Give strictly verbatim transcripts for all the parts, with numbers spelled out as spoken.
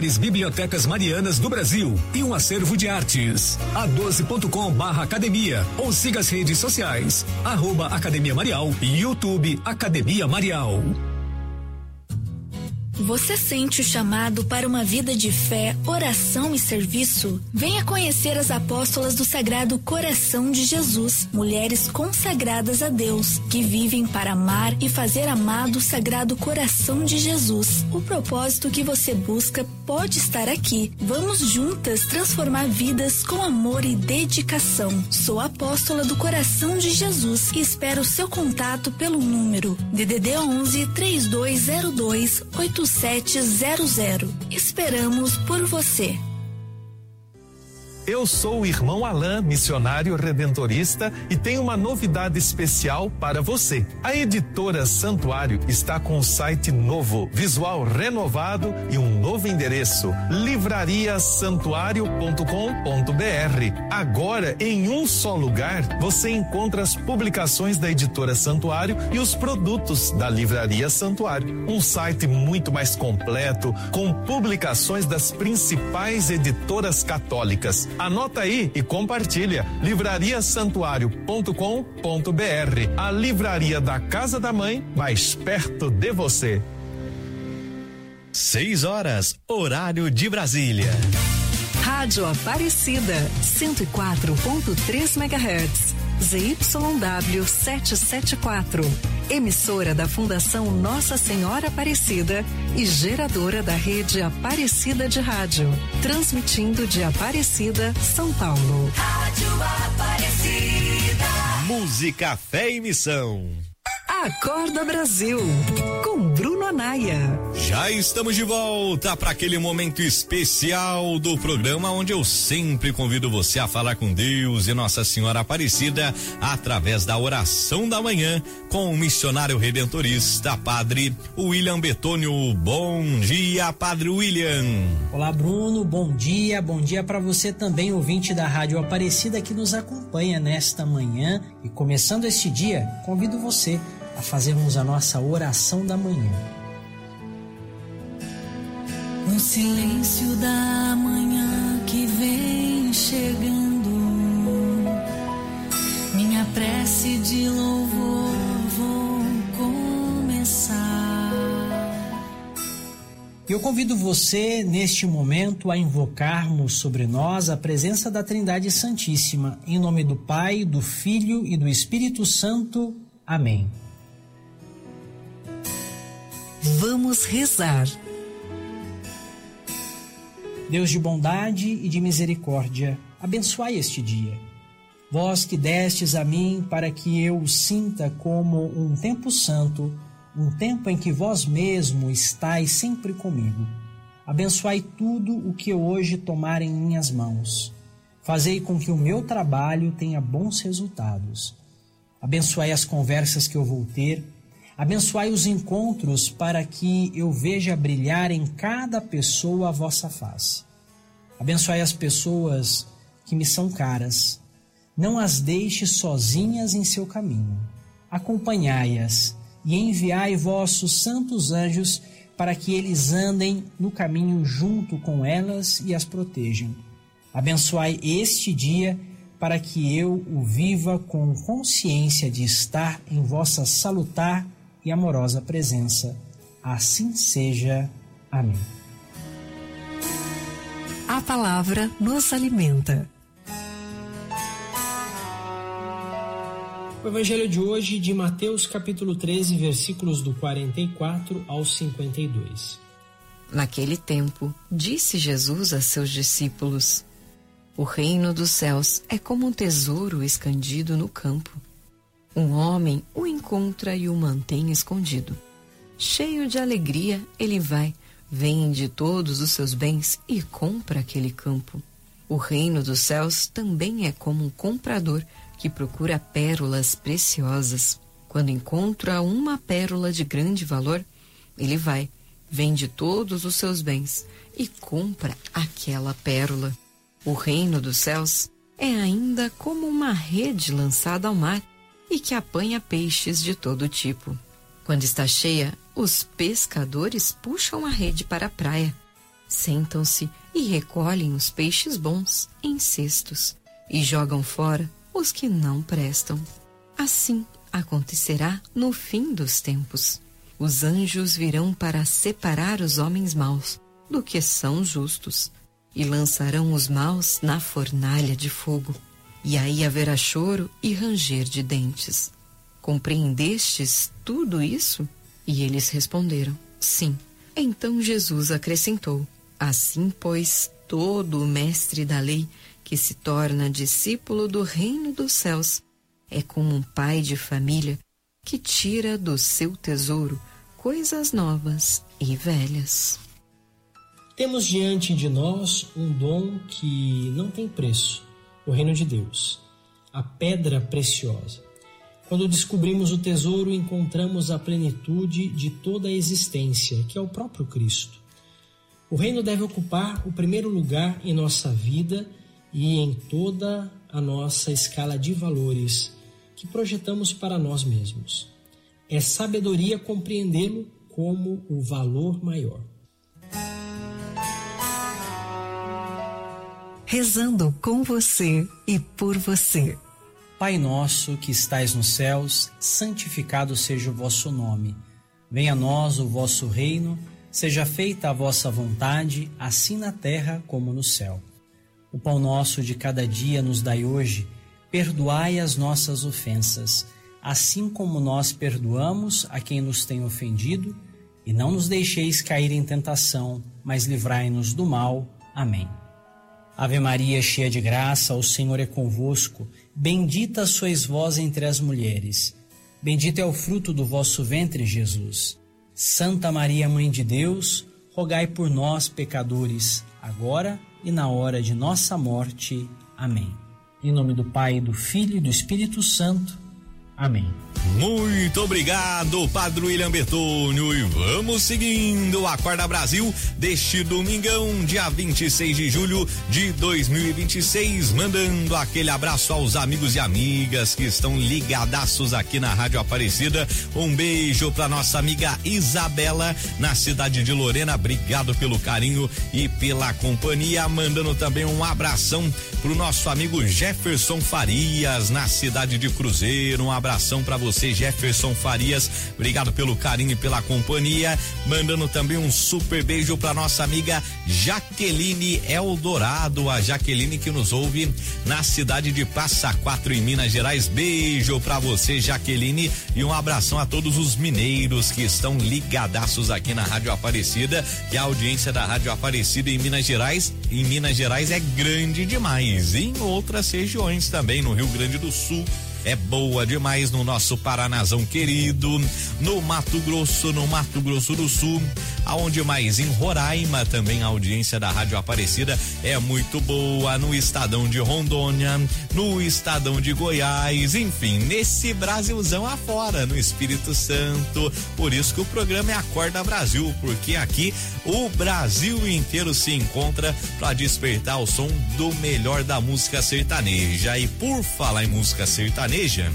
Bibliotecas Marianas do Brasil e um acervo de artes. a doze ponto com barra academia ou siga as redes sociais, arroba Academia Marial e YouTube Academia Marial. Você sente o chamado para uma vida de fé, oração e serviço? Venha conhecer as apóstolas do Sagrado Coração de Jesus, mulheres consagradas a Deus, que vivem para amar e fazer amado o Sagrado Coração de Jesus. O propósito que você busca pode estar aqui. Vamos juntas transformar vidas com amor e dedicação. Sou a apóstola do Coração de Jesus e espero o seu contato pelo número D D D onze, três dois zero dois, oito sete zero zero. Esperamos por você. Eu sou o irmão Alain, missionário redentorista, e tenho uma novidade especial para você. A editora Santuário está com um site novo, visual renovado e um novo endereço: livraria santuário ponto com ponto br. Agora, em um só lugar, você encontra as publicações da editora Santuário e os produtos da Livraria Santuário. Um site muito mais completo, com publicações das principais editoras católicas. Anota aí e compartilha. livraria santuário ponto com ponto br. A livraria da Casa da Mãe, mais perto de você. Seis horas, horário de Brasília. Rádio Aparecida, cento e quatro ponto três megahertz. Z Y W setecentos e setenta e quatro, emissora da Fundação Nossa Senhora Aparecida e geradora da rede Aparecida de Rádio, transmitindo de Aparecida, São Paulo. Rádio Aparecida. Música, fé e missão. Acorda Brasil, com Bruno Anaia. Já estamos de volta para aquele momento especial do programa onde eu sempre convido você a falar com Deus e Nossa Senhora Aparecida através da oração da manhã com o missionário redentorista, Padre William Betônio. Bom dia, Padre William. Olá, Bruno, bom dia, bom dia para você também, ouvinte da Rádio Aparecida que nos acompanha nesta manhã. E começando este dia, convido você a fazermos a nossa oração da manhã. No silêncio da manhã que vem chegando, minha prece de louvor vou começar. Eu convido você neste momento a invocarmos sobre nós a presença da Trindade Santíssima, em nome do Pai, do Filho e do Espírito Santo. Amém. Vamos rezar. Deus de bondade e de misericórdia, abençoai este dia. Vós que destes a mim para que eu o sinta como um tempo santo, um tempo em que vós mesmo estais sempre comigo. Abençoai tudo o que eu hoje tomar em minhas mãos. Fazei com que o meu trabalho tenha bons resultados. Abençoai as conversas que eu vou ter. Abençoai os encontros para que eu veja brilhar em cada pessoa a vossa face. Abençoai as pessoas que me são caras. Não as deixe sozinhas em seu caminho. Acompanhai-as e enviai vossos santos anjos para que eles andem no caminho junto com elas e as protejam. Abençoai este dia para que eu o viva com consciência de estar em vossa salutar e amorosa presença. Assim seja. Amém. A palavra nos alimenta. O Evangelho de hoje de Mateus capítulo treze, versículos do quarenta e quatro ao cinquenta e dois. Naquele tempo, disse Jesus a seus discípulos: o reino dos céus é como um tesouro escondido no campo. Um homem o encontra e o mantém escondido. Cheio de alegria, ele vai, vende todos os seus bens e compra aquele campo. O reino dos céus também é como um comprador que procura pérolas preciosas. Quando encontra uma pérola de grande valor, ele vai, vende todos os seus bens e compra aquela pérola. O reino dos céus é ainda como uma rede lançada ao mar e que apanha peixes de todo tipo. Quando está cheia, os pescadores puxam a rede para a praia. sentam-se e recolhem os peixes bons em cestos e jogam fora os que não prestam. Assim acontecerá no fim dos tempos. Os anjos virão para separar os homens maus do que são justos e lançarão os maus na fornalha de fogo. E aí haverá choro e ranger de dentes. Compreendestes tudo isso? E eles responderam, sim. Então Jesus acrescentou, assim, pois, todo o mestre da lei que se torna discípulo do reino dos céus é como um pai de família que tira do seu tesouro coisas novas e velhas. Temos diante de nós um dom que não tem preço, o reino de Deus, a pedra preciosa. Quando descobrimos o tesouro, encontramos a plenitude de toda a existência, que é o próprio Cristo. O reino deve ocupar o primeiro lugar em nossa vida e em toda a nossa escala de valores que projetamos para nós mesmos. É sabedoria compreendê-lo como o valor maior. Rezando com você e por você. Pai nosso que estais nos céus, santificado seja o vosso nome. Venha a nós o vosso reino, seja feita a vossa vontade, assim na terra como no céu. O pão nosso de cada dia nos dai hoje, perdoai as nossas ofensas, assim como nós perdoamos a quem nos tem ofendido, e não nos deixeis cair em tentação, mas livrai-nos do mal. Amém. Ave Maria, cheia de graça, o Senhor é convosco. Bendita sois vós entre as mulheres. Bendito é o fruto do vosso ventre, Jesus. Santa Maria, Mãe de Deus, rogai por nós, pecadores, agora e na hora de nossa morte. Amém. Em nome do Pai, do Filho e do Espírito Santo. Amém. Muito obrigado, Padre William Bertônio, e vamos seguindo o Acorda Brasil deste domingão, dia vinte e seis de julho de dois mil e vinte e seis, mandando aquele abraço aos amigos e amigas que estão ligadaços aqui na Rádio Aparecida. Um beijo para nossa amiga Isabela na cidade de Lorena, obrigado pelo carinho e pela companhia, mandando também um abração pro nosso amigo Jefferson Farias na cidade de Cruzeiro, um abração para você, Jefferson Farias, obrigado pelo carinho e pela companhia, mandando também um super beijo para nossa amiga Jaqueline Eldorado, a Jaqueline que nos ouve na cidade de Passa Quatro em Minas Gerais. Beijo para você, Jaqueline, e um abração a todos os mineiros que estão ligadaços aqui na Rádio Aparecida, que a audiência da Rádio Aparecida em Minas Gerais, em Minas Gerais é grande demais, e em outras regiões também, no Rio Grande do Sul é boa demais, no nosso Paranazão querido, no Mato Grosso, no Mato Grosso do Sul, aonde mais? Em Roraima também a audiência da Rádio Aparecida é muito boa, no Estadão de Rondônia, no Estadão de Goiás, enfim, nesse Brasilzão afora, no Espírito Santo. Por isso que o programa é Acorda Brasil, porque aqui o Brasil inteiro se encontra para despertar o som do melhor da música sertaneja. E por falar em música sertaneja,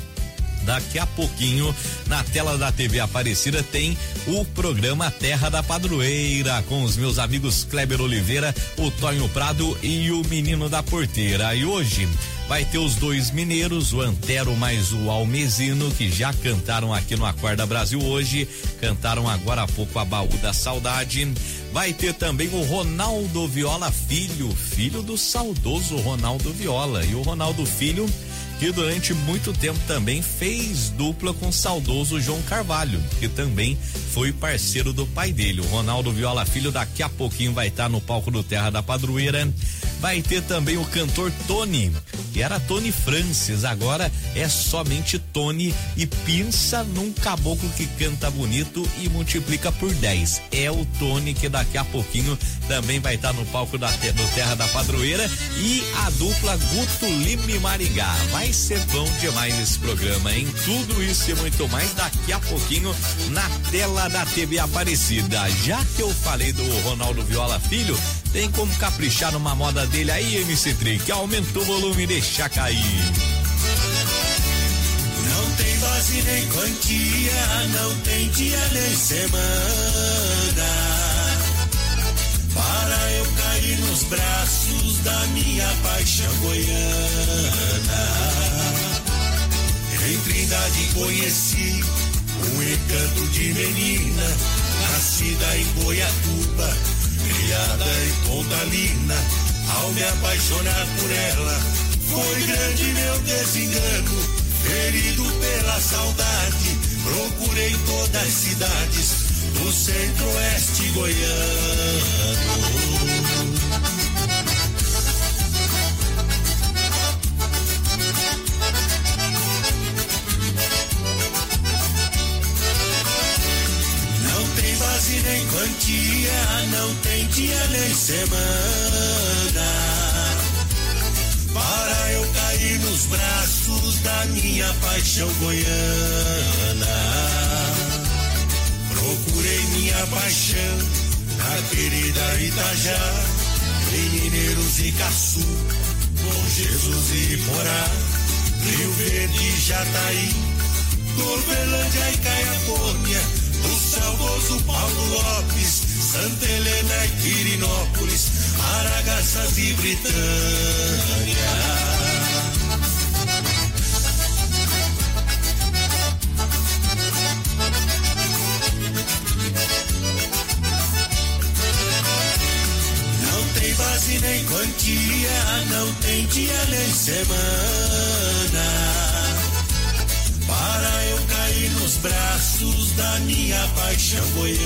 daqui a pouquinho, na tela da T V Aparecida, tem o programa Terra da Padroeira, com os meus amigos Kleber Oliveira, o Tonho Prado e o Menino da Porteira. E hoje vai ter os dois mineiros, o Antero mais o Almezino, que já cantaram aqui no Acorda Brasil hoje, cantaram agora há pouco a Baú da Saudade. Vai ter também o Ronaldo Viola Filho, filho do saudoso Ronaldo Viola. E o Ronaldo Filho, que durante muito tempo também fez dupla com o saudoso João Carvalho, que também foi parceiro do pai dele. O Ronaldo Viola Filho daqui a pouquinho vai estar no palco do Terra da Padroeira. Vai ter também o cantor Tony, que era Tony Francis, agora é somente Tony, e pensa num caboclo que canta bonito e multiplica por dez. É o Tony, que daqui a pouquinho também vai estar no palco da, do Terra da Padroeira, e a dupla Guto Lima e Maringá. Vai ser bom demais esse programa, hein? Tudo isso e muito mais daqui a pouquinho na tela da T V Aparecida. Já que eu falei do Ronaldo Viola Filho, tem como caprichar numa moda dele aí, M C três, que aumenta o volume e deixa cair. Não tem dose nem quantia, não tem dia nem semana para minha paixão goiana. Em Trindade conheci um encanto de menina, nascida em Goiatuba, criada em Pontalina. Ao me apaixonar por ela, foi grande meu desengano. Ferido pela saudade, procurei em todas as cidades do centro-oeste goiano. Não tem base nem quantia, não tem dia nem semana para eu cair nos braços da minha paixão goiana. Procurei minha paixão na querida Itajá, em Mineiros e Caçu, Bom Jesus e Iporá, Rio Verde e Jataí, Torvelândia e Caiapônia, do saudoso Paulo Lopes, Santa Helena e Quirinópolis, Aragaças e Britânia. Não tem base nem quantia, não tem dia nem semana para eu cair nos braços da minha paixão goiana.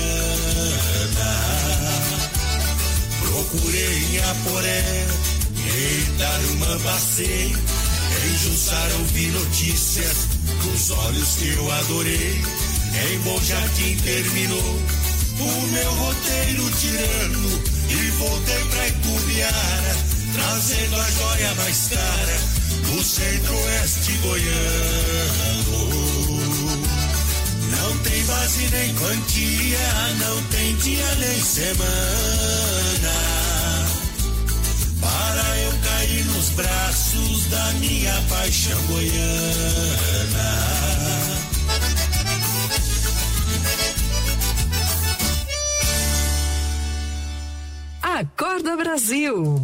Procurei em Aporé, em Tarumambacê, em Jussara ouvi notícias dos olhos que eu adorei. Em Bom Jardim terminou o meu roteiro tirano e voltei pra Itumbiara, trazendo a joia mais cara do centro-oeste goiano. Não tem base nem quantia, não tem dia nem semana para eu cair nos braços da minha paixão goiana. Acorda Brasil.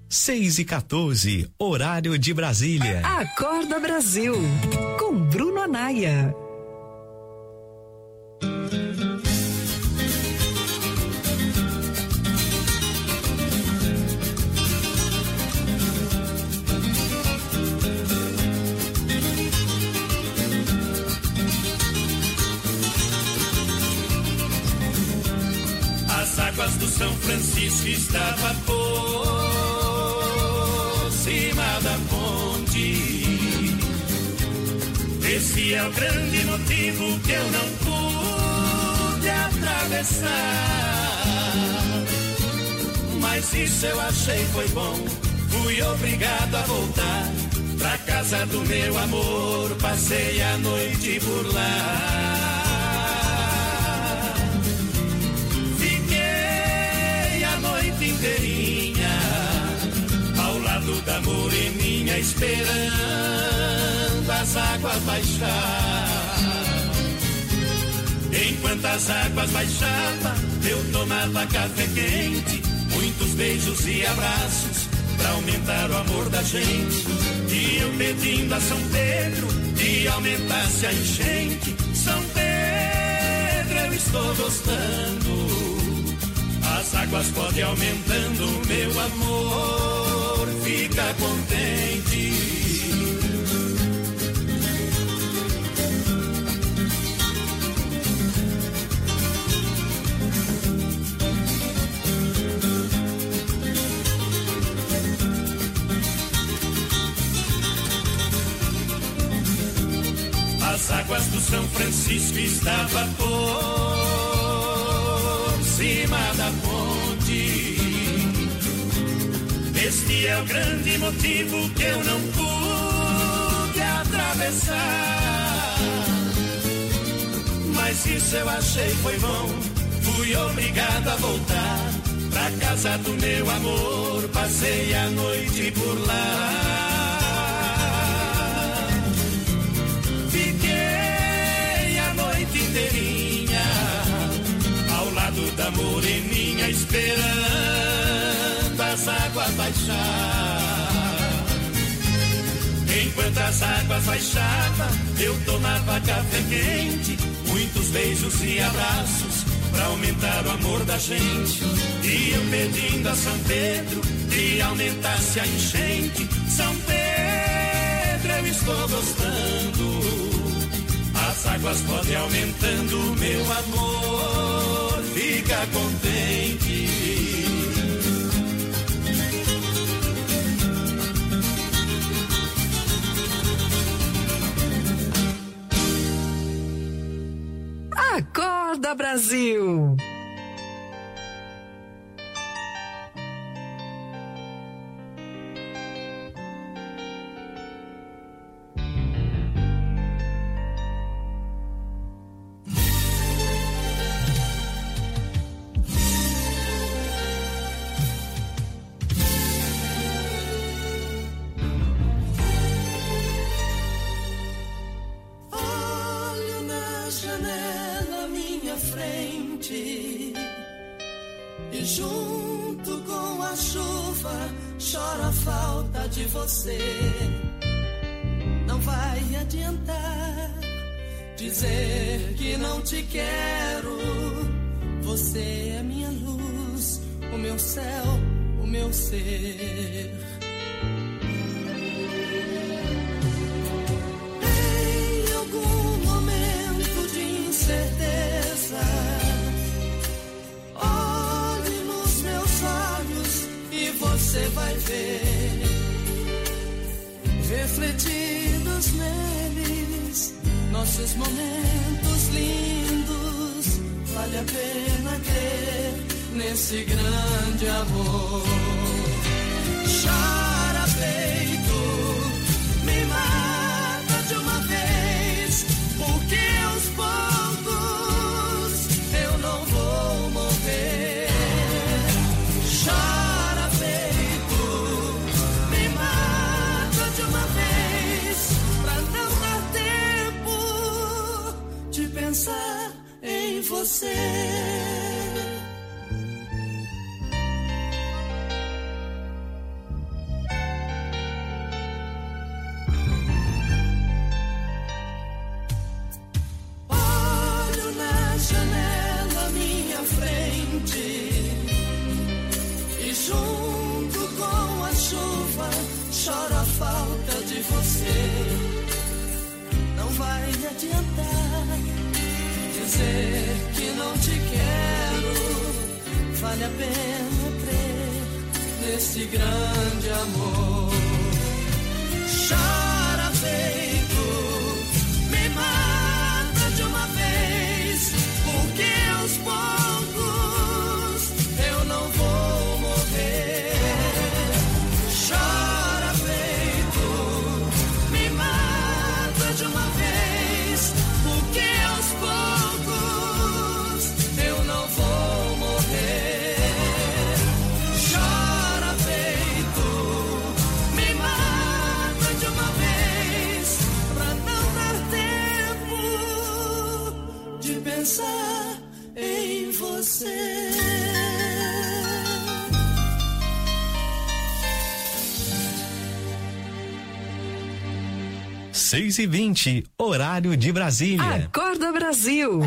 seis e quatorze, horário de Brasília. Acorda Brasil, com Bruno Anaia. As águas do São Francisco estavam por cima da ponte. Esse é o grande motivo que eu não pude atravessar. Mas isso eu achei foi bom. Fui obrigado a voltar pra casa do meu amor. Passei a noite por lá. Inteirinha ao lado da moreninha, esperando as águas baixar. Enquanto as águas baixavam, eu tomava café quente, muitos beijos e abraços pra aumentar o amor da gente. E eu pedindo a São Pedro que aumentasse a enchente. São Pedro, eu estou gostando. As águas podem aumentando, meu amor, fica contente. As águas do São Francisco estavam por cima da ponte. Este é o grande motivo que eu não pude atravessar. Mas isso eu achei foi bom. Fui obrigado a voltar pra casa do meu amor. Passei a noite por lá. Fiquei a noite inteirinha ao lado da moreninha, esperando as águas baixar. Enquanto as águas baixavam, eu tomava café quente, muitos beijos e abraços pra aumentar o amor da gente. E eu pedindo a São Pedro que aumentasse a enchente. São Pedro, eu estou gostando. As águas podem aumentando, meu amor, fica contente. Acorda Brasil. Não vai adiantar dizer que não te quero. Você é minha luz, o meu céu, o meu ser. Em algum momento de incerteza, olhe nos meus olhos e você vai ver. Refletidos neles, nossos momentos lindos. Vale a pena crer nesse grande amor. Chora peito, me mata de uma vez, porque aos poucos eu não vou morrer. Chora peito, me mata de uma vez, pra não dar tempo de pensar em você. você. Não vai adiantar dizer que não te quero. Vale a pena crer nesse grande amor. Chora peito, me mata de uma vez, porque aos poucos eu não vou morrer. Chora peito, me mata de uma vez, porque aos poucos eu não vou morrer. Chora peito, me mata de uma vez, pra não dar tempo de pensar em você. seis e vinte, horário de Brasília. Acorda Brasil.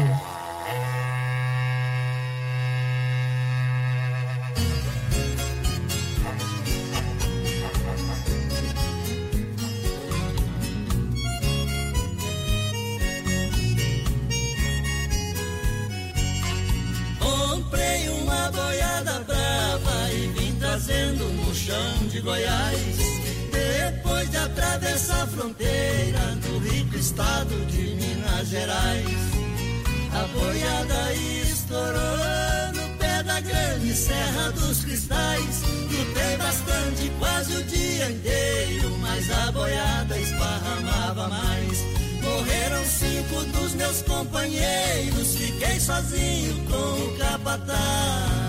Comprei uma boiada brava e vim trazendo no chão de Goiás. Depois de atravessar a fronteira do rico estado de Minas Gerais, a boiada estourou no pé da grande Serra dos Cristais. Lutei bastante, quase o dia inteiro, mas a boiada esparramava mais. Morreram cinco dos meus companheiros, fiquei sozinho com o capataz.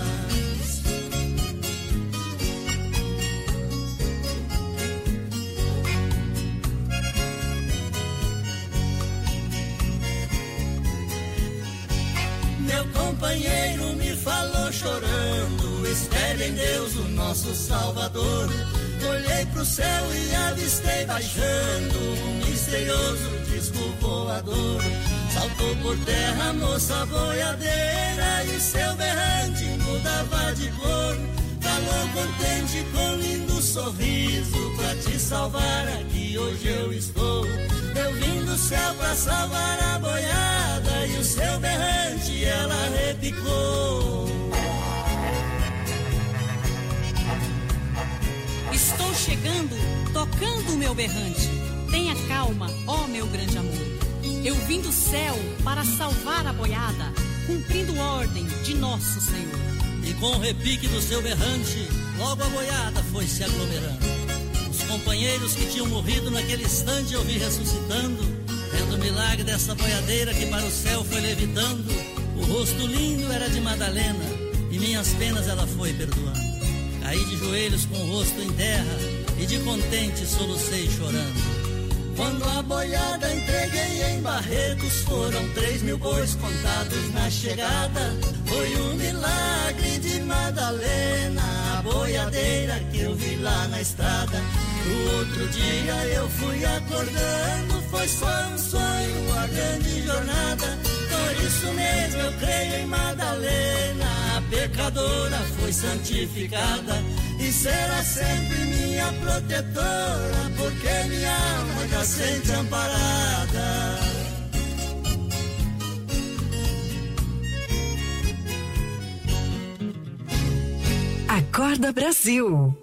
Meu companheiro me falou chorando, espere em Deus o nosso Salvador. Olhei pro céu e avistei baixando um misterioso disco voador. Saltou por terra a moça boiadeira e seu berrante mudava de cor. Falou contente com lindo sorriso, pra te salvar aqui hoje eu estou. Eu vim do céu pra salvar a boiada e o seu berrante ela repicou. Estou chegando, tocando o meu berrante. Tenha calma, ó meu grande amor. Eu vim do céu para salvar a boiada, cumprindo ordem de nosso Senhor. E com o repique do seu berrante, logo a boiada foi se aglomerando. Os companheiros que tinham morrido naquele instante eu vi ressuscitando, vendo o milagre dessa boiadeira que para o céu foi levitando. O rosto lindo era de Madalena e minhas penas ela foi perdoando. Caí de joelhos com o rosto em terra e de contente solucei chorando. Quando a boiada entreguei em Barretos, foram três mil bois contados na chegada. Foi um milagre de Madalena, a boiadeira que eu vi lá na estrada. No outro dia eu fui acordando, foi só um sonho, a grande jornada. Por isso mesmo eu creio em Madalena, a pecadora foi santificada e será sempre minha protetora, porque minha alma já sente amparada. Acorda Brasil.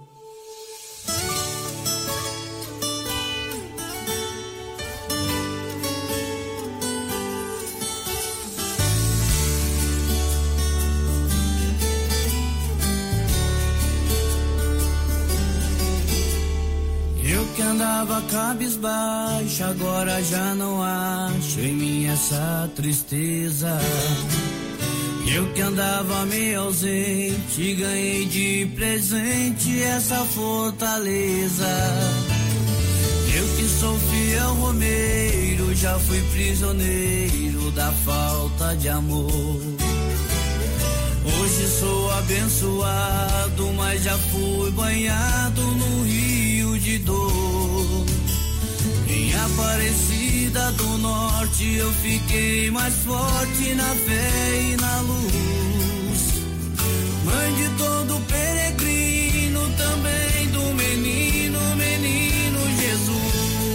Eu que andava cabisbaixo, agora já não acho em mim essa tristeza. Eu que andava meio ausente, ganhei de presente essa fortaleza. Eu que sou fiel romeiro, já fui prisioneiro da falta de amor. Hoje sou abençoado, mas já fui banhado num rio de dor. Em Aparecida do Norte eu fiquei mais forte na fé e na luz. Mãe de todo peregrino, também do menino, menino Jesus.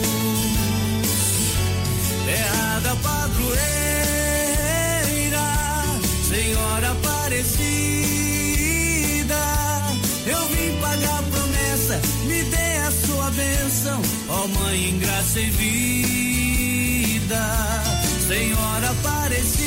bênção, ó Mãe em graça e vida, Senhora Aparecida,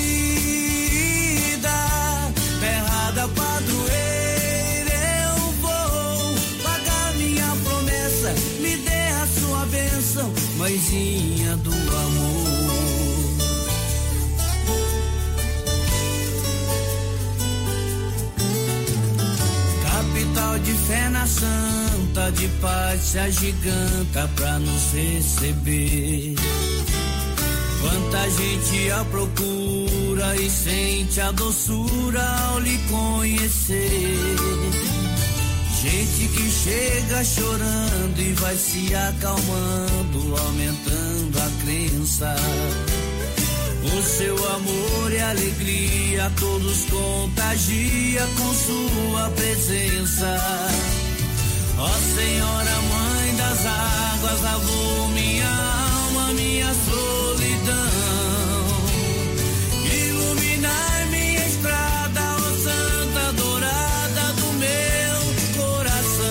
terra da padroeira, eu vou pagar minha promessa, me dê a sua bênção, Mãezinha do amor. Capital de fé na santa, de paz se agiganta pra nos receber. Quanta gente a procura e sente a doçura ao lhe conhecer. Gente que chega chorando e vai se acalmando, aumentando a crença. O seu amor e alegria todos contagia com sua presença. Ó Senhora Mãe das águas, lavou minha alma, minha solidão. Iluminar minha estrada, ó Santa Dourada do meu coração.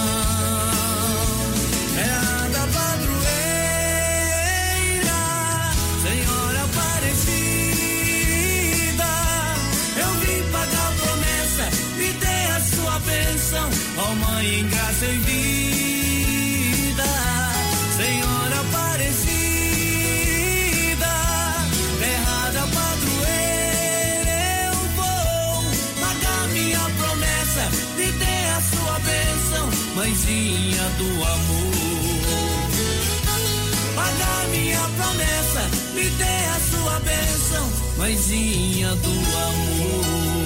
É a da padroeira, Senhora Aparecida, eu vim pagar promessa, me dê a sua bênção, ó Mãe em graça e vida, Senhora Aparecida, terra da padroeira, eu vou pagar minha promessa, me dê a sua bênção, Mãezinha do amor. Pagar minha promessa, me dê a sua bênção, Mãezinha do amor.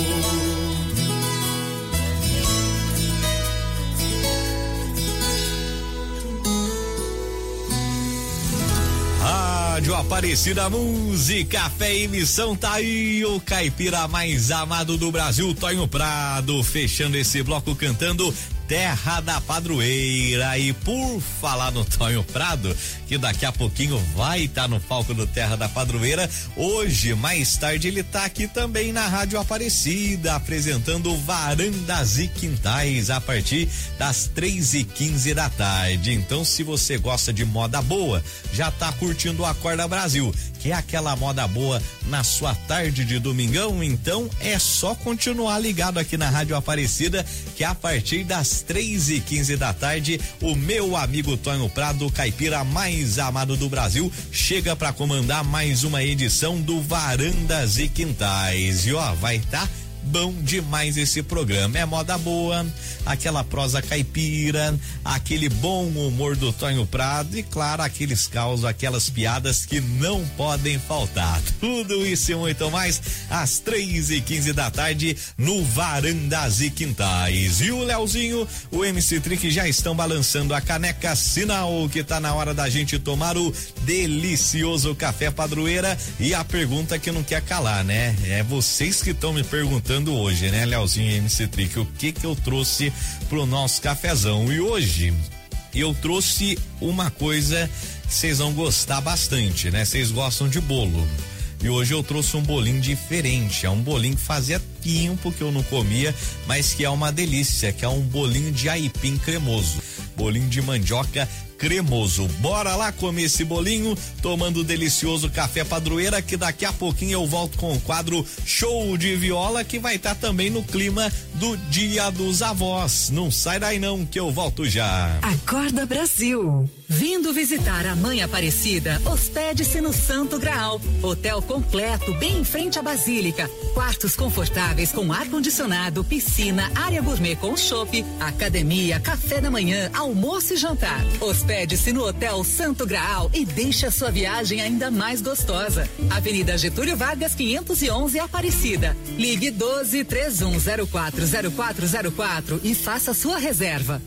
Rádio Aparecida, música, fé e missão, tá aí o caipira mais amado do Brasil, Tonho Prado, fechando esse bloco cantando Terra da Padroeira. E por falar no Tonho Prado, que daqui a pouquinho vai estar tá no palco do Terra da Padroeira, hoje, mais tarde, ele tá aqui também na Rádio Aparecida, apresentando Varandas e Quintais a partir das três e quinze da tarde. Então, se você gosta de moda boa, já tá curtindo o Acorda Brasil, que é aquela moda boa na sua tarde de domingão, então é só continuar ligado aqui na Rádio Aparecida, que a partir das três e quinze da tarde, o meu amigo Tonho Prado, caipira mais amado do Brasil, chega para comandar mais uma edição do Varandas e Quintais. E ó, vai tá bom demais esse programa. É moda boa, aquela prosa caipira, aquele bom humor do Tonho Prado e, claro, aqueles causos, aquelas piadas que não podem faltar. Tudo isso e muito mais às três e quinze da tarde no Varandas e Quintais. E o Leozinho, o M C Trick já estão balançando a caneca, sinal que tá na hora da gente tomar o delicioso café Padroeira. E a pergunta que não quer calar, né? É vocês que estão me perguntando hoje, né, Leozinho e M C Trick, o que que eu trouxe pro nosso cafezão. E hoje eu trouxe uma coisa que vocês vão gostar bastante, né? Vocês gostam de bolo. E hoje eu trouxe um bolinho diferente, é um bolinho que fazia tempo que eu não comia, mas que é uma delícia, que é um bolinho de aipim cremoso, bolinho de mandioca cremoso. Bora lá comer esse bolinho, tomando o delicioso café Padroeira, que daqui a pouquinho eu volto com o quadro Show de Viola, que vai estar tá também no clima do Dia dos Avós. Não sai daí não, que eu volto já. Acorda Brasil. Vindo visitar a Mãe Aparecida, hospede-se no Santo Graal. Hotel completo, bem em frente à Basílica. Quartos confortáveis com ar-condicionado, piscina, área gourmet com chopp, academia, café da manhã, almoço e jantar. Hospede-se no Hotel Santo Graal e deixe a sua viagem ainda mais gostosa. Avenida Getúlio Vargas, quinhentos e onze, Aparecida. Ligue doze, três um zero quatro, zero quatro zero quatro e faça sua reserva.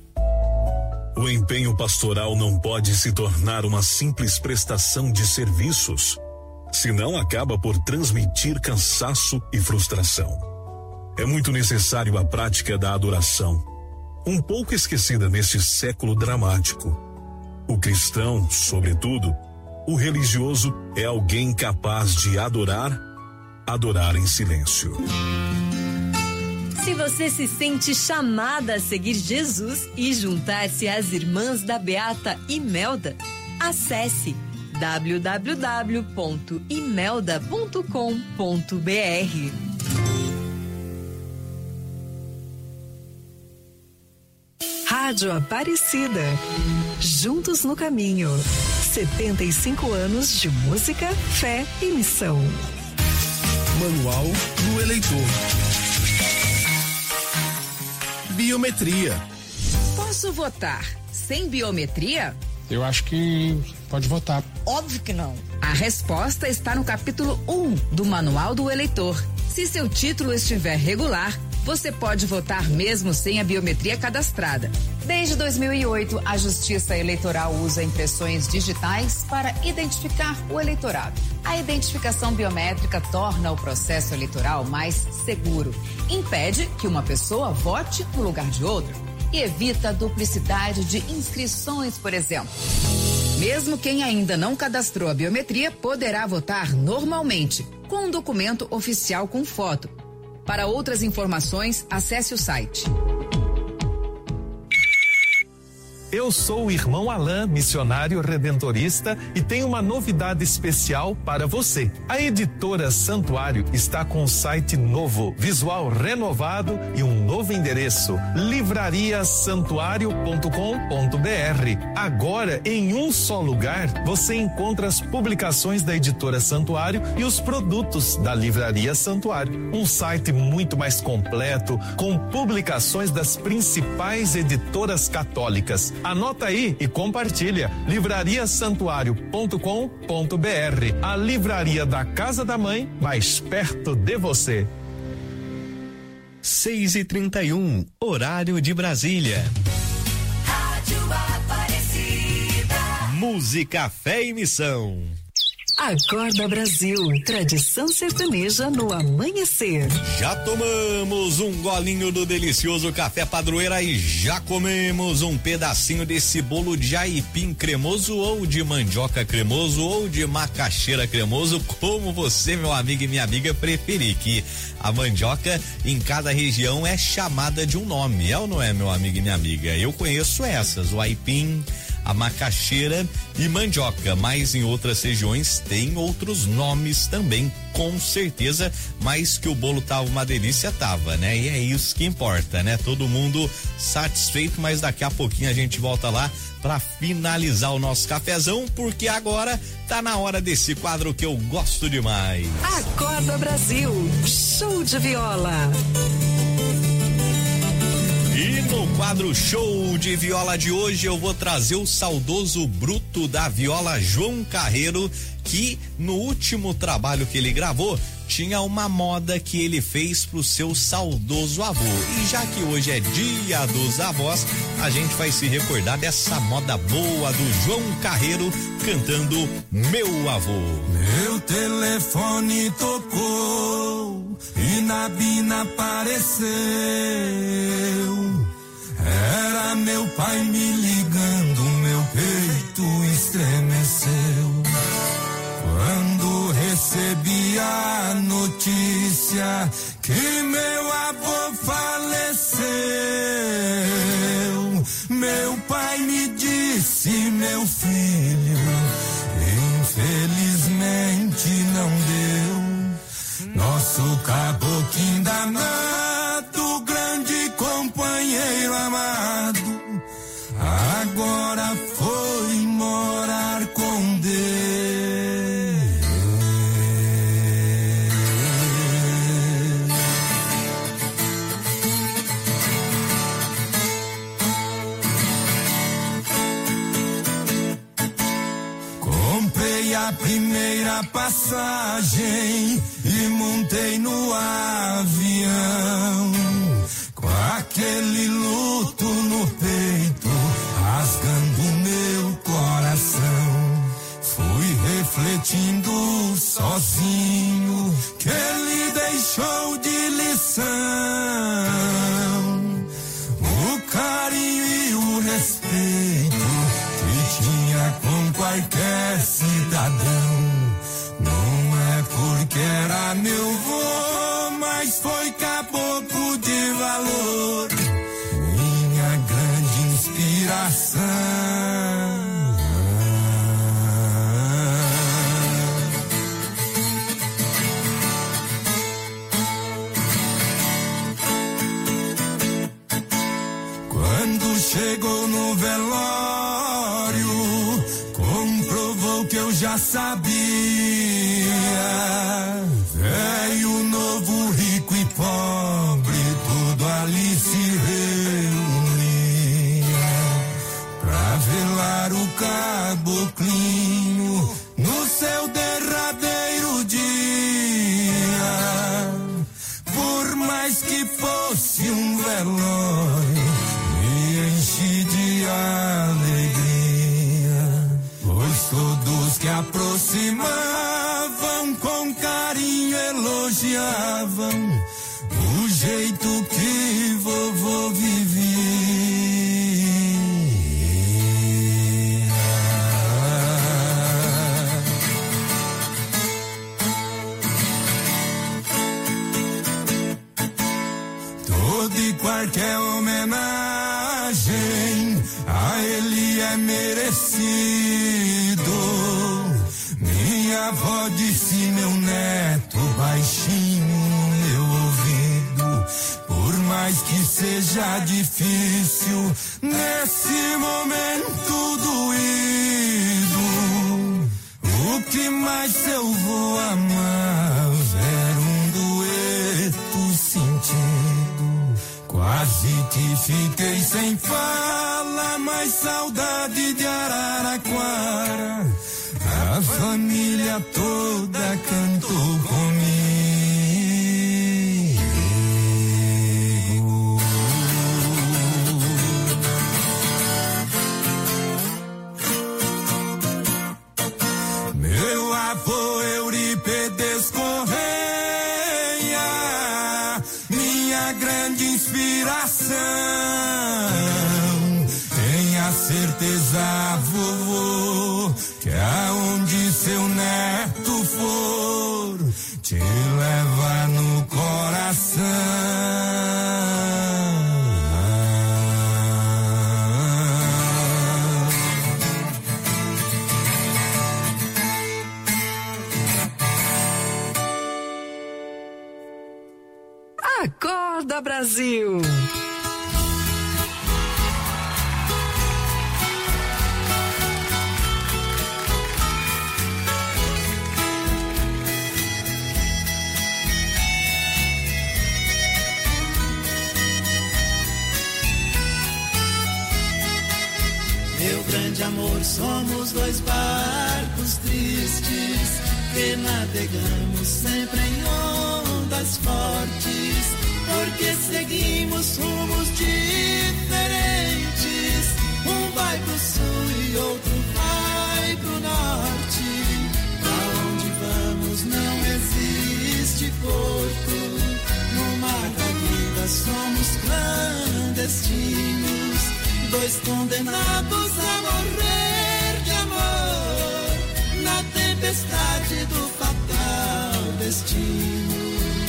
O empenho pastoral não pode se tornar uma simples prestação de serviços, senão acaba por transmitir cansaço e frustração. É muito necessário a prática da adoração, um pouco esquecida neste século dramático. O cristão, sobretudo, o religioso, é alguém capaz de adorar, adorar em silêncio. Se você se sente chamada a seguir Jesus e juntar-se às irmãs da Beata Imelda, acesse w w w ponto imelda ponto com ponto b r. Rádio Aparecida. Juntos no caminho. setenta e cinco anos de música, fé e missão. Manual do eleitor. Biometria. Posso votar sem biometria? Eu acho que pode votar. Óbvio que não. A resposta está no capítulo um do Manual do Eleitor. Se seu título estiver regular, você pode votar mesmo sem a biometria cadastrada. Desde dois mil e oito, a Justiça Eleitoral usa impressões digitais para identificar o eleitorado. A identificação biométrica torna o processo eleitoral mais seguro, impede que uma pessoa vote no lugar de outra e evita a duplicidade de inscrições, por exemplo. Mesmo quem ainda não cadastrou a biometria poderá votar normalmente, com um documento oficial com foto. Para outras informações, acesse o site. Eu sou o irmão Alain, missionário redentorista, e tenho uma novidade especial para você. A editora Santuário está com um site novo, visual renovado e um novo endereço: livraria santuário ponto com ponto b r. Agora, em um só lugar, você encontra as publicações da editora Santuário e os produtos da Livraria Santuário. Um site muito mais completo, com publicações das principais editoras católicas. Anota aí e compartilha. livraria santuário ponto com ponto b r. A livraria da Casa da Mãe, mais perto de você. seis e trinta e um, horário de Brasília. Rádio Aparecida. Música, fé e missão. Acorda Brasil, tradição sertaneja no amanhecer. Já tomamos um golinho do delicioso café Padroeira e já comemos um pedacinho desse bolo de aipim cremoso ou de mandioca cremoso ou de macaxeira cremoso, como você, meu amigo e minha amiga, preferir, que a mandioca em cada região é chamada de um nome, é ou não é, meu amigo e minha amiga? Eu conheço essas, o aipim, a macaxeira e mandioca, mas em outras regiões tem outros nomes também, com certeza, mas que o bolo tava uma delícia, tava, né? E é isso que importa, né? Todo mundo satisfeito, mas daqui a pouquinho a gente volta lá para finalizar o nosso cafezão, porque agora tá na hora desse quadro que eu gosto demais. Acorda Brasil, show de viola. E no quadro Show de Viola de hoje eu vou trazer o saudoso bruto da viola João Carreiro, que no último trabalho que ele gravou tinha uma moda que ele fez pro seu saudoso avô. E já que hoje é dia dos avós, a gente vai se recordar dessa moda boa do João Carreiro cantando Meu Avô. Meu telefone tocou e na bina apareceu. Era meu pai me ligando, meu peito estremeceu. Quando recebi a notícia que meu avô faleceu, meu pai me disse, meu filho, infelizmente não deu. Nosso caboclo danado, grande companheiro amado, agora foi morar com Deus. Comprei a primeira passagem e montei no avião, com aquele luto no peito, rasgando meu coração. Fui refletindo sozinho que ele deixou de lição o carinho e o respeito que tinha com qualquer cidadão. Não é porque era meu vô, mas foi caboclo de coração. Quando chegou no velório, comprovou que eu já sabia. Velho, novo, rico e pobre, tudo ali se reunia pra velar o caboclinho no seu derradeiro dia. Por mais que fosse um velório, me enchi de alegria, pois todos que aproximavam com carinho elogiavam o jeito que vovô vivia. Toda e qualquer homenagem a ele é merecido. Minha avó disse, meu neto, baixinho no meu ouvido, por mais que seja difícil nesse momento doído, o que mais eu vou amar era um dueto sentido. Quase que fiquei sem fala, mas saudade de Araraquara, a família toda cantou comigo. Meu avô Eurípedes Correia, minha grande inspiração. Tenha certeza, vovô, que aonde seu neto for, te leva no coração. Acorda, Brasil! Meu grande amor, somos dois barcos tristes que navegamos sempre em ondas fortes, porque seguimos rumos diferentes. Um vai pro sul e outro vai pro norte. Pra onde vamos não existe porto. No mar da vida somos clandestinos, dois condenados a morrer de amor na tempestade do fatal destino.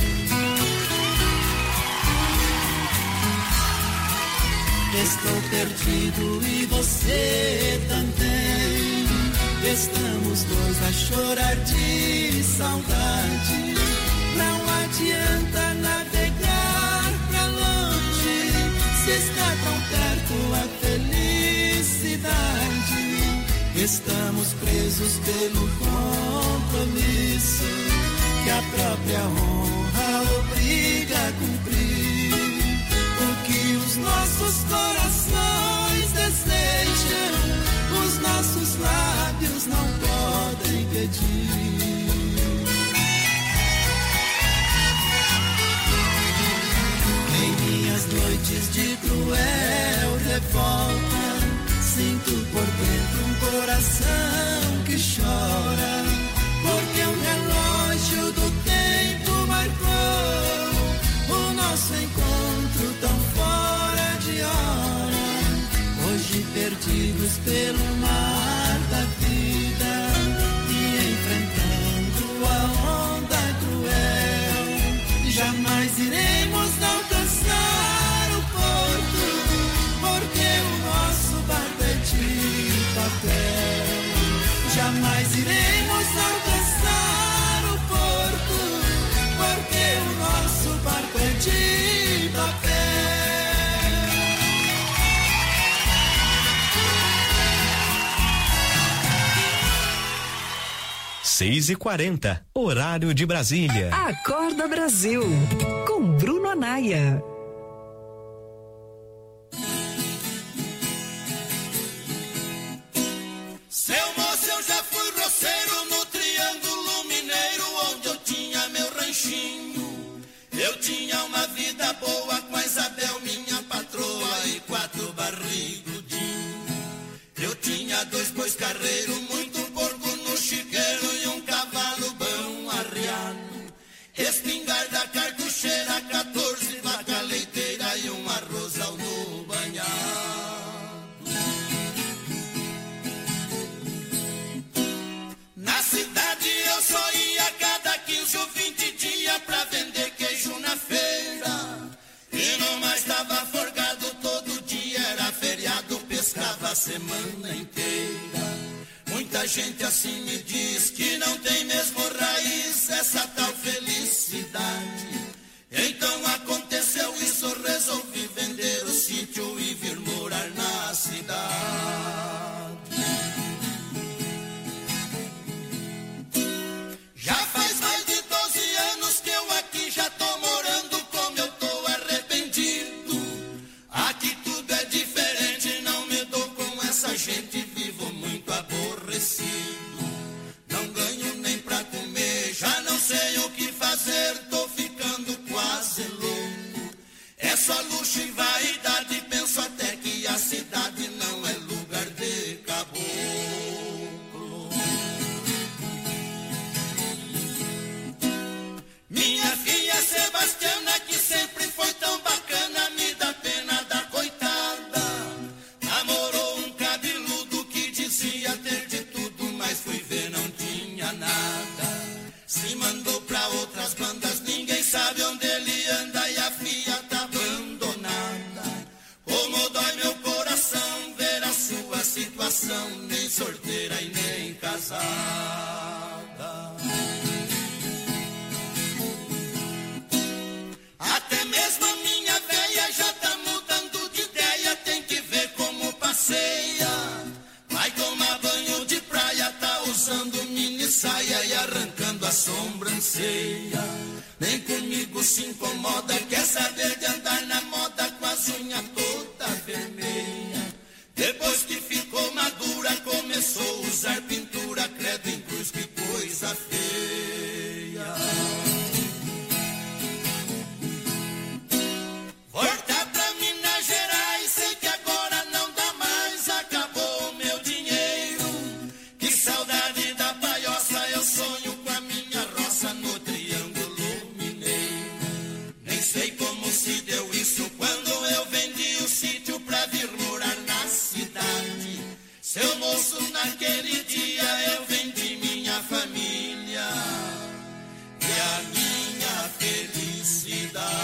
Estou perdido e você também. Estamos dois a chorar de saudade. Não adianta navegar pra longe, se está tão perto a felicidade. Estamos presos pelo compromisso que a própria honra obriga a cumprir. O que os nossos corações desejam, os nossos lábios não podem pedir. Em minhas noites de cruel revolta, sinto por dentro um coração que chora, porque o relógio do tempo marcou o nosso encontro tão fora de hora. Hoje perdidos pelo mar da vida e enfrentando a onda cruel, jamais iremos alcançar o porto, porque o nosso barco seis e quarenta, horário de Brasília. Acorda Brasil, com Bruno Anaia. Seu moço, eu já fui roceiro no Triângulo Mineiro, onde eu tinha meu ranchinho. Eu tinha uma vida boa com a Isabel, minha patroa, e quatro barrigudinhos. Eu tinha dois bois carreiros, muito porco no chiqueiro e um cavalo bom arriado. Espingarda cartucheira, quatorze vaca leiteira e um arrozal no banhado. Na cidade eu só ia cada quinze ou vinte dias pra vender queijo na feira. E não mais tava forgado, todo dia era feriado, pescava a semana inteira. Muita gente assim me diz que não tem mesmo raiz essa tal felicidade. Então aconteceu isso, resolvi vender o sítio e vir morar na cidade. Já faz mais de doze anos que eu aqui já tô morando, como eu tô arrependido. Aqui tudo é diferente, não me dou com essa gente, vivo muito aborrecido. Não ganho nem pra comer, já não sei o que fazer, tô ficando quase louco. É só luxo e vaidade, penso até que a cidade não é lugar de caboclo. Minha filha Sebastiana, que sempre foi tão bacana, me dá pena da coitada. Namorou um cabeludo que dizia ter de tudo, mas fui ver não tinha nada. Se mandou pra outras bandas, ninguém sabe onde ele anda e a filha tá abandonada. Como dói meu coração ver a sua situação, nem solteira e nem casada. Até mesmo a minha véia já tá mudando de ideia, tem que ver como passeia. Vai tomar banho de praia, tá usando mini saia e arrancando a sobrancelha. Nem comigo se incomoda, quer saber de andar na moda com as unhas toda vermelha. Depois que ficou madura, começou a usar pintura, credo em cruz, que coisa feia. Voltar pra Minas Gerais, sei que agora não dá mais, acabou o meu dinheiro. Que saudade da paioça, eu sonho com a minha roça no Triângulo Mineiro. Nem sei como se deu isso, quando eu vendi o sítio pra vir morar na cidade. Seu moço, naquele dia eu vendi minha família e a minha felicidade.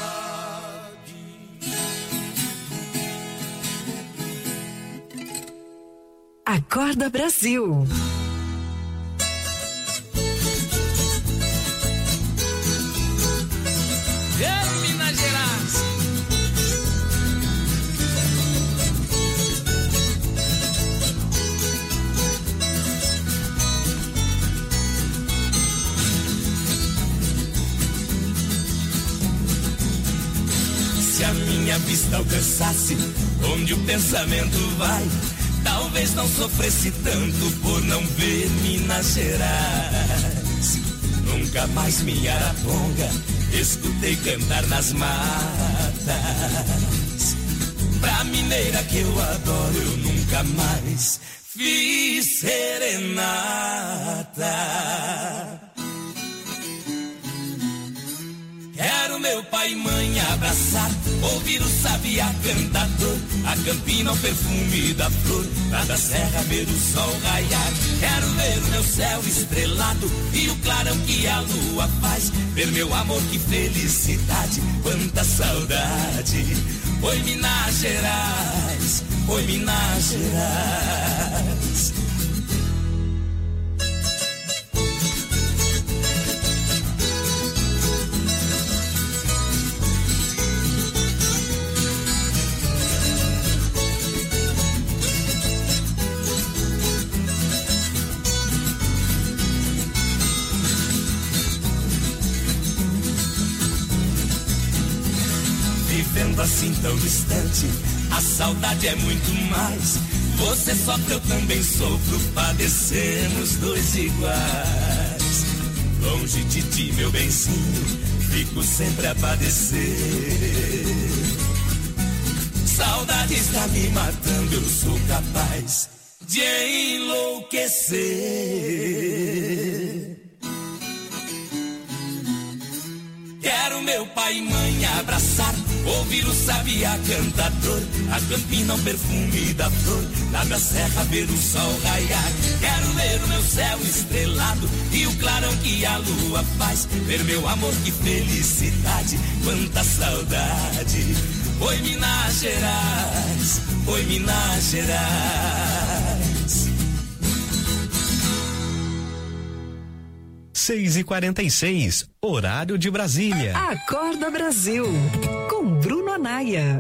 Acorda Brasil. Ei, Minas Gerais! Se a minha vista alcançasse onde o pensamento vai, talvez não sofresse tanto por não ver Minas Gerais. Nunca mais minha araponga escutei cantar nas matas. Pra mineira que eu adoro, eu nunca mais fiz serenata. Quero meu pai e mãe abraçar, ouvir o sabiá cantador, a campina, o perfume da flor, lá da serra ver o sol raiar. Quero ver o meu céu estrelado e o clarão que a lua faz, ver meu amor, que felicidade, quanta saudade. Oi Minas Gerais, oi Minas Gerais. assim tão distante. A saudade é muito mais. Você sofre, eu também sofro, padecemos dois iguais. Longe de ti, meu benzinho, fico sempre a padecer. Saudade está me matando, eu sou capaz de enlouquecer. Quero meu pai e mãe abraçar, ouvir o sabiá cantador, a campina, o perfume da flor, lá da serra ver o sol raiar. Quero ver o meu céu estrelado e o clarão que a lua faz, ver meu amor, que felicidade, quanta saudade. Oi, Minas Gerais, oi, Minas Gerais. seis e quarenta e seis, horário de Brasília. Acorda Brasil, com Bruno Anaia.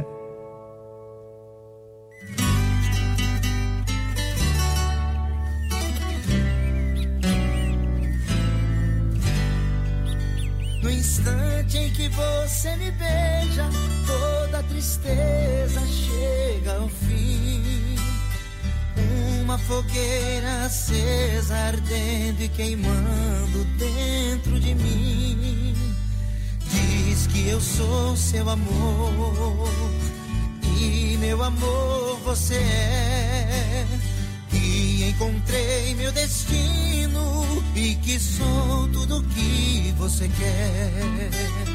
No instante em que você me beija, toda tristeza chega ao fim. Uma fogueira acesa, ardendo e queimando dentro de mim. Diz que eu sou seu amor, e meu amor você é. E encontrei meu destino, e que sou tudo que você quer.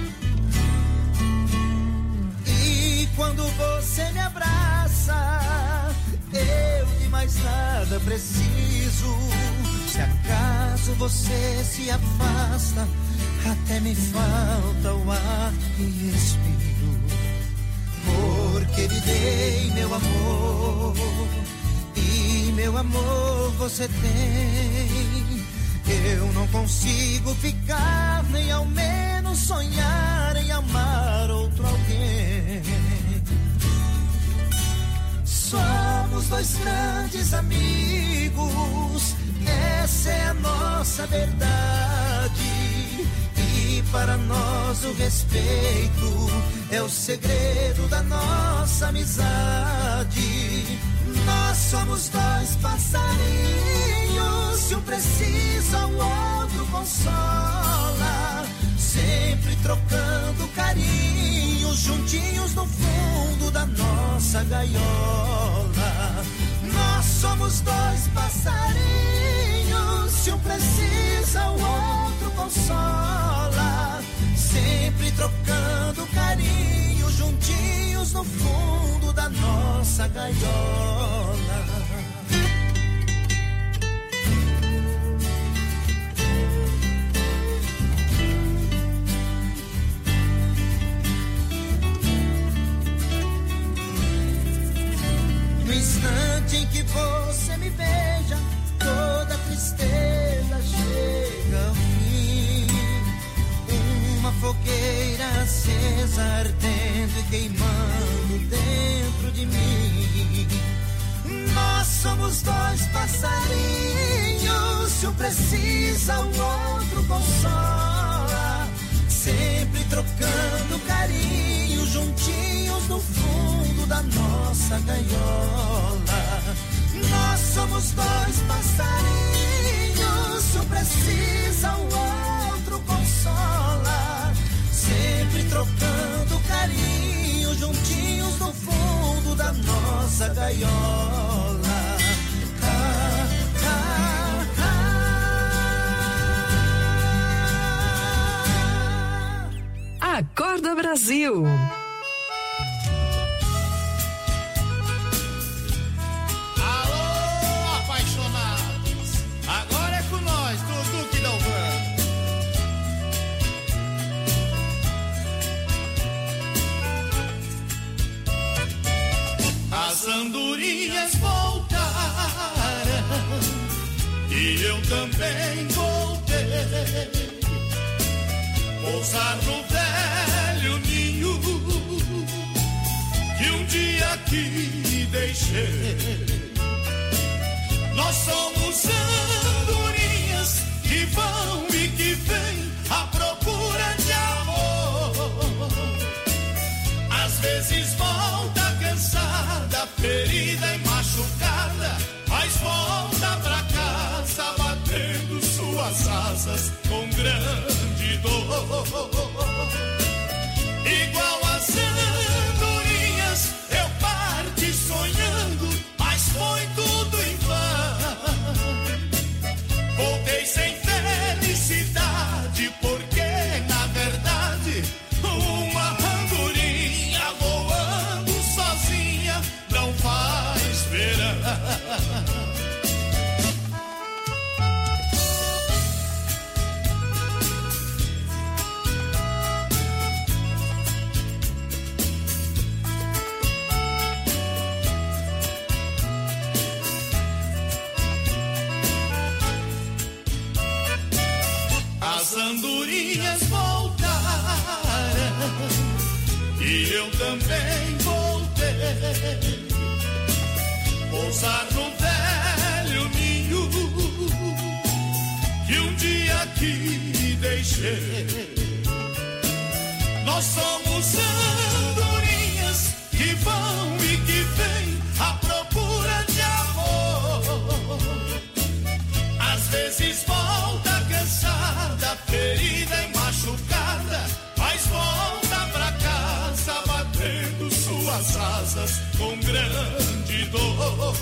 E quando você me abraça, eu de mais nada preciso. Se acaso você se afasta, até me falta o ar que respiro. Porque lhe dei meu amor, e meu amor você tem. Eu não consigo ficar, nem ao menos sonhar em amar outro alguém. Somos dois grandes amigos, essa é a nossa verdade. E para nós o respeito é o segredo da nossa amizade. Nós somos dois passarinhos, se um precisa o outro consola. Sempre trocando carinho, juntinhos no fundo da nossa gaiola. Nós somos dois passarinhos, se um precisa o outro consola. Sempre trocando carinho, juntinhos no fundo da nossa gaiola. No instante em que você me beija, toda tristeza chega ao fim. Uma fogueira acesa, ardendo e queimando dentro de mim. Nós somos dois passarinhos, se um precisa o outro consola. Sempre trocando carinho, juntinhos no fundo da nossa gaiola. Nós somos dois passarinhos, se um precisa o outro consola. Sempre trocando carinho, juntinhos no fundo da nossa gaiola. Ah, ah, ah. Acorda Brasil. As andorinhas voltaram e eu também voltei. Pousar no velho ninho que um dia aqui deixei. Nós somos andorinhas que vão e que vêm à procura de amor. Às vezes asas com grande dor. Igual as andorinhas eu parti sonhando, mas foi tudo em vão. Voltei sem felicidade, porque na verdade uma andorinha voando sozinha não faz verão. As andorinhas voltaram e eu também voltei. Pousar no velho ninho que um dia aqui deixei. Nós somos andorinhas que vão e que vêm à procura de amor. Às vezes volta cansada, ferida e machucada, mas volta pra casa batendo suas asas com grande dor.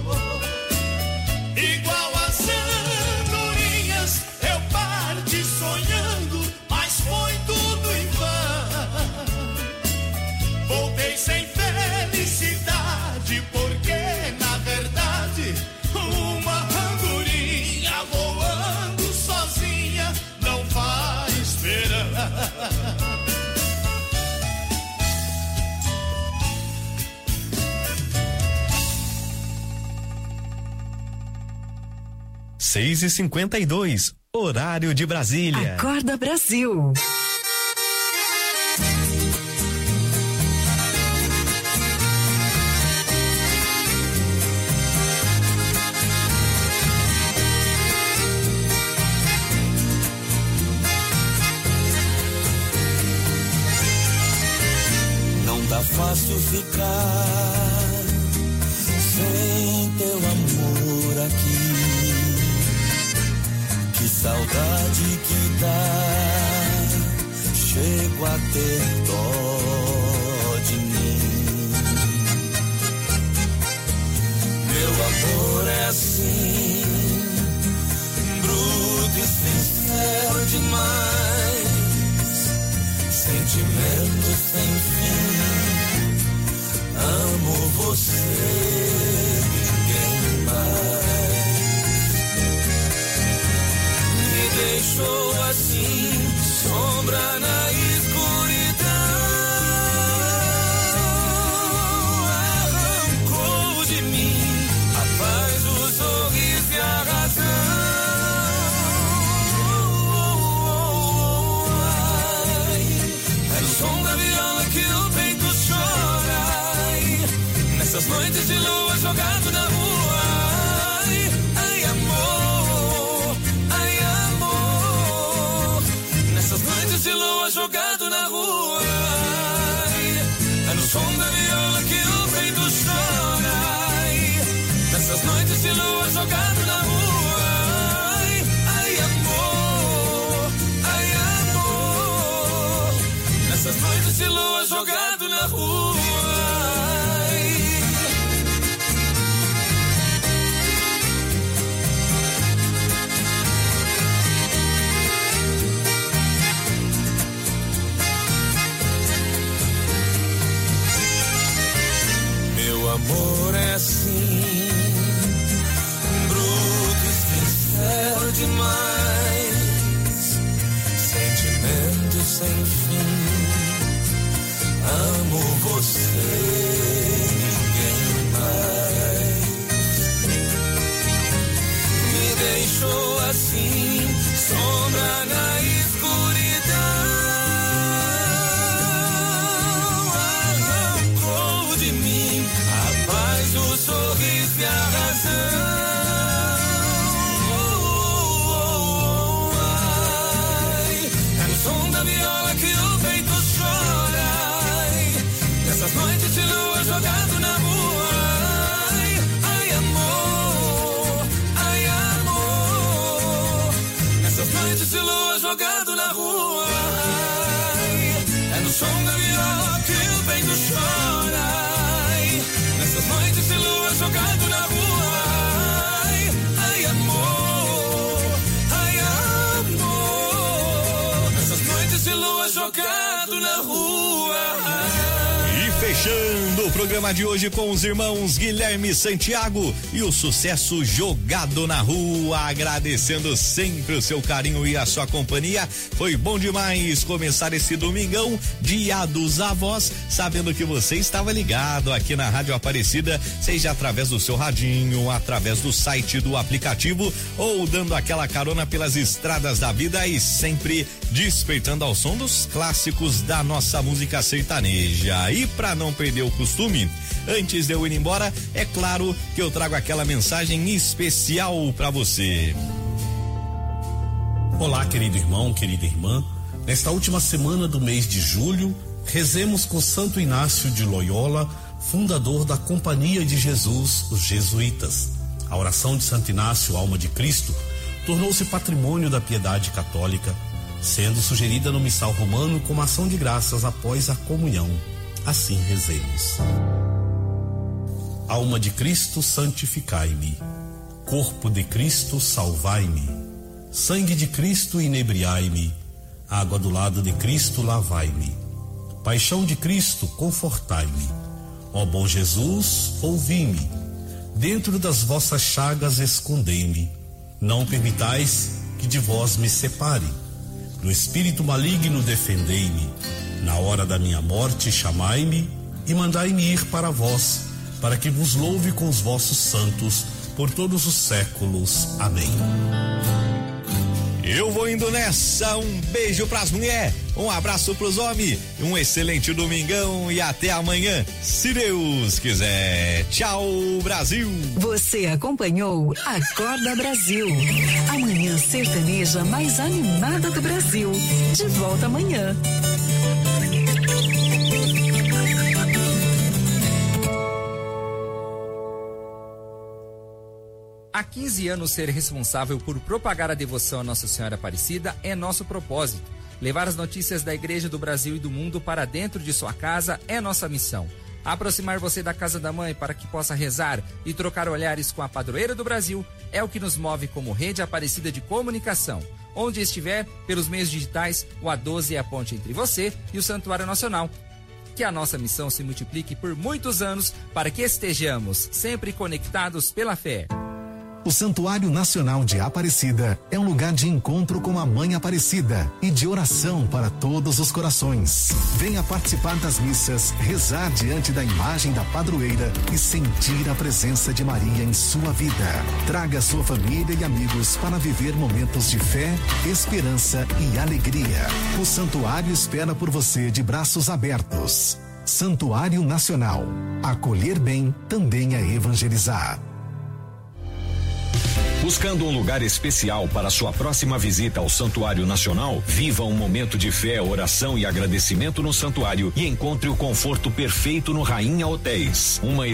Igual as andorinhas eu parti sonhando, mas foi tudo em vão. Voltei sem felicidade, porque na verdade uma andorinha voando sozinha não faz verão. seis e cinquenta e dois, horário de Brasília. Acorda Brasil. Não tá fácil ficar sem teu amor aqui. Que saudade que dá, chego a ter dó de mim. Meu amor é assim, bruto e sincero demais, sentimento sem fim, amo você, ninguém mais. Deixou assim, sombra na escuridão, arrancou de mim a paz, o sorriso e a razão. Ai, é no som da viola que o peito chora, ai, nessas noites de lua jogado na rua, ai, ai amor. De lua jogado na rua, ai, é no som da viola que o peito chora, ai, nessas noites de lua jogado na rua, ai, ai amor, ai amor, nessas noites de lua jogado na rua, ai. Amor é assim, bruto e sincero demais, sentimento sem fim, amo você, ninguém mais. Me deixou assim, sombra na escuridão, arrancou de mim a paz, o sorriso e a razão. Oh, oh, oh, ai, é no som da viola que o peito chora, ai, nessas noites de lua jogado na rua, ai, ai amor, ai amor, nessas noites jogado na rua. É no som da viola que o vento chora. Nessas noites de lua jogado na rua. Ai, ai amor, ai amor. Nessas noites de lua jogado na rua. Fechando o programa de hoje com os irmãos Guilherme Santiago e o sucesso Jogado na Rua, agradecendo sempre o seu carinho e a sua companhia. Foi bom demais começar esse domingão, Dia dos Avós, sabendo que você estava ligado aqui na Rádio Aparecida, seja através do seu radinho, através do site, do aplicativo ou dando aquela carona pelas estradas da vida e sempre despertando ao som dos clássicos da nossa música sertaneja. E para não perder o costume, antes de eu ir embora, é claro que eu trago aquela mensagem especial para você. Olá, querido irmão, querida irmã. Nesta última semana do mês de julho, rezemos com Santo Inácio de Loyola, fundador da Companhia de Jesus, os Jesuítas. A oração de Santo Inácio, alma de Cristo, tornou-se patrimônio da piedade católica, sendo sugerida no missal romano como ação de graças após a comunhão. Assim rezemos. Alma de Cristo, santificai-me. Corpo de Cristo, salvai-me. Sangue de Cristo, inebriai-me. Água do lado de Cristo, lavai-me. Paixão de Cristo, confortai-me. Ó bom Jesus, ouvi-me. Dentro das vossas chagas, escondei-me. Não permitais que de vós me separe. Do espírito maligno, defendei-me. Na hora da minha morte, chamai-me e mandai-me ir para vós, para que vos louve com os vossos santos por todos os séculos. Amém. Eu vou indo nessa, um beijo pras mulheres, um abraço pros homens, um excelente domingão e até amanhã, se Deus quiser. Tchau, Brasil. Você acompanhou Acorda Brasil, a manhã sertaneja mais animada do Brasil. De volta amanhã. Há quinze anos, ser responsável por propagar a devoção a Nossa Senhora Aparecida é nosso propósito. Levar as notícias da Igreja do Brasil e do mundo para dentro de sua casa é nossa missão. Aproximar você da casa da mãe para que possa rezar e trocar olhares com a padroeira do Brasil é o que nos move como Rede Aparecida de Comunicação. Onde estiver, pelos meios digitais, o A doze é a ponte entre você e o Santuário Nacional. Que a nossa missão se multiplique por muitos anos para que estejamos sempre conectados pela fé. O Santuário Nacional de Aparecida é um lugar de encontro com a Mãe Aparecida e de oração para todos os corações. Venha participar das missas, rezar diante da imagem da padroeira e sentir a presença de Maria em sua vida. Traga sua família e amigos para viver momentos de fé, esperança e alegria. O Santuário espera por você de braços abertos. Santuário Nacional. Acolher bem também é evangelizar. Buscando um lugar especial para sua próxima visita ao Santuário Nacional? Viva um momento de fé, oração e agradecimento no santuário e encontre o conforto perfeito no Rainha Hotéis. Uma